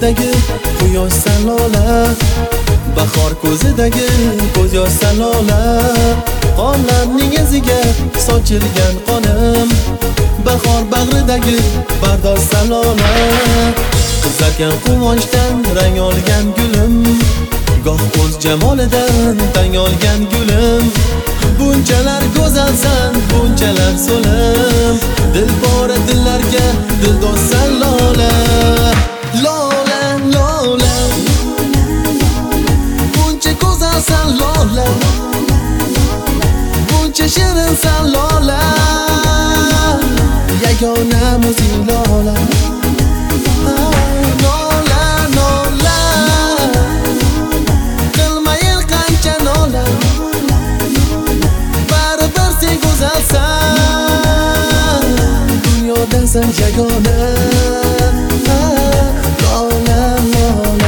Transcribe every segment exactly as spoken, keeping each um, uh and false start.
ko'zidagi quyoshsan lola, bahor ko'zidagi ko'z yoshsan lola. Qonlarning iziga sochilgan qonim, bahor bag'ridagi bardoshsan lola. Qizargan quvonchdan rang olgan gulim, goh o'z jamolidan tang olgan gulim. Bunchalar go'zalsan, bunchalar so'lim, dilbora dillarga dildozsan lola. Lola, lola, buncha go'zalsan lola, buncha shirinsan lola, yagona o'zing lola. Sen yagona lola, lola.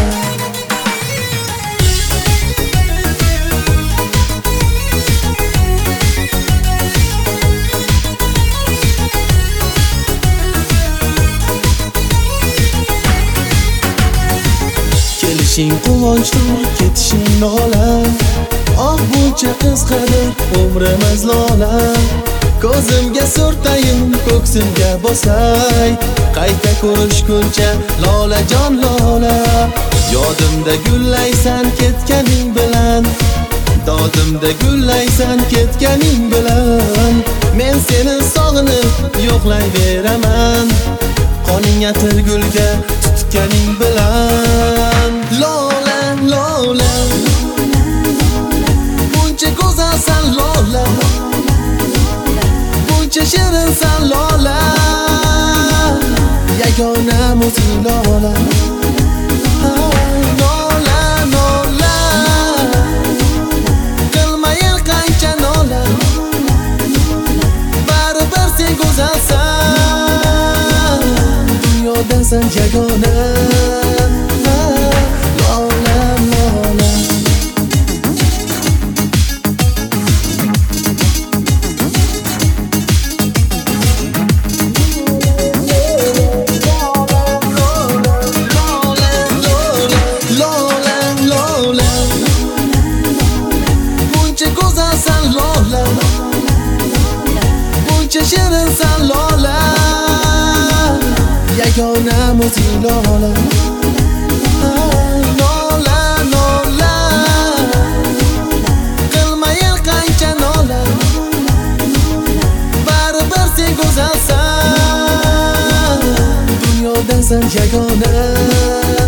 Kelishing quvonchdir, ketishing lola. Oh buncha qizg'adir umrimiz lola. Ko'zimga surtayim, ko'ksimga bosay, qayta ko'rishguncha lolajon lola. Yodimda gullaysan ketganing bilan, dodimda gullaysan ketganing bilan. Men seni sog'inib yo'qlayveraman, qoning atir gulga tutganing bilan. Lola, lola, buncha go'zalsan lola, shirinsan lola, yagona o'zing lola. Lola, lola, qilmayin qancha nola, baribir sen go'zalsan, dunyoda sen yagona. Shirinsan lola, yagona o'zing lola. Lola, lola, qilmayin qancha nola, baribir sen go'zalsan, dunyoda sen yagona.